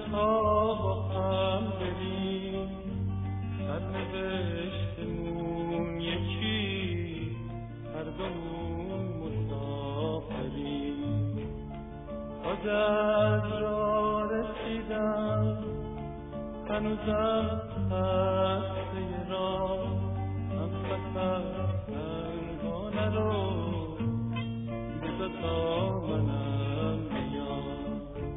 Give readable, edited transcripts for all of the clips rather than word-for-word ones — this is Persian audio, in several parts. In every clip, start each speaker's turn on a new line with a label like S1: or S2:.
S1: تا با هم بریم، سرنوشتمون یکی، هر دومون مسافریم. باز از راه رسیدم، هنوزم هست یه راه، هم سفر تنها نرو، بذار تا منم بیام.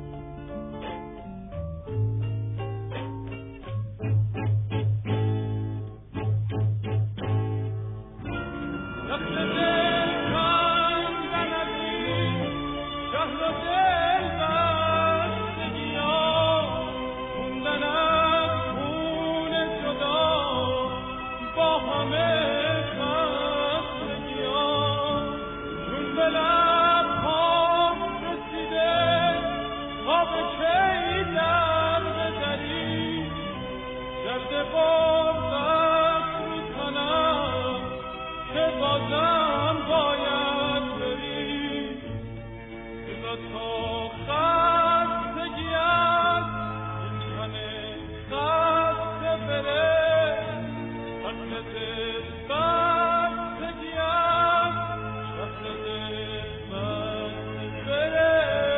S1: دست دل کندن از این شهر و دل بستگی ها، موندن از خون جدا با همه خستگی ها. جون به لب‌هام رسیده، خواب کی در بزنی، درد غربت رو تنم که بازم باید بری. بذار تا خستگی از این تن خسته بره، خسته دل بستگی از شهر دل بسته بره.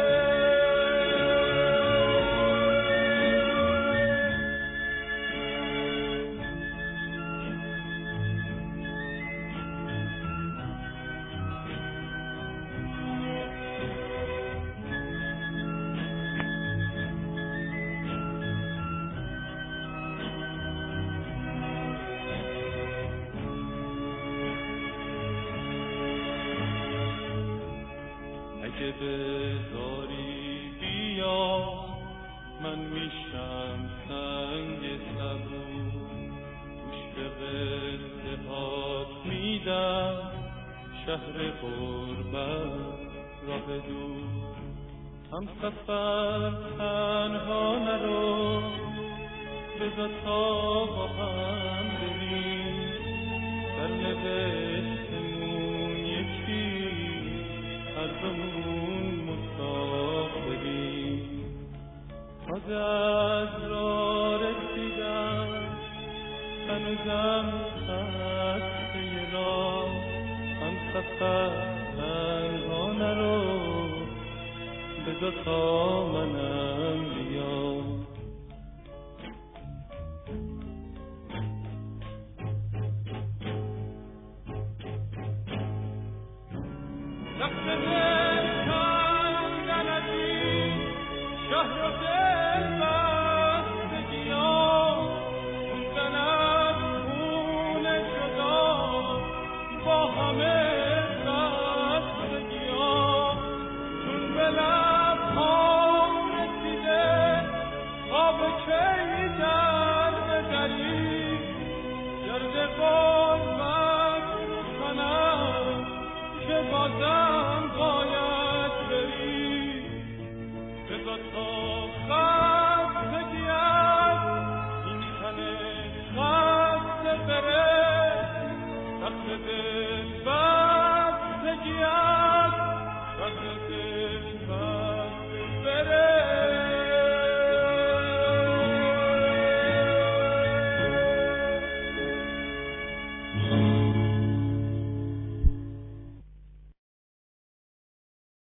S1: اگه بذاری بیا، من میشم سنگ صبور، گوش به قصه هات میدم، شهر غربت راه دور. هم سفر تنها نرو، بذار تا با هم بریم، سرنوشتمون یکی، هر دومون مسافریم. باز از راه رسیدم، هنوزم خسته راه، هم سفر تنها نرو، بذار تا منم بیام. دست دل کندن از این شهر و دل بستگی ها، موندن از خون جدا با همه خستگی ها. چون به لب‌هام رسیده، خواب کی در بزنی، گرد غربت رو تنم که بازم باید بری. بذار تا خستگی از این تن خسته بره، دست دل بستگی از شهر دل بستگی.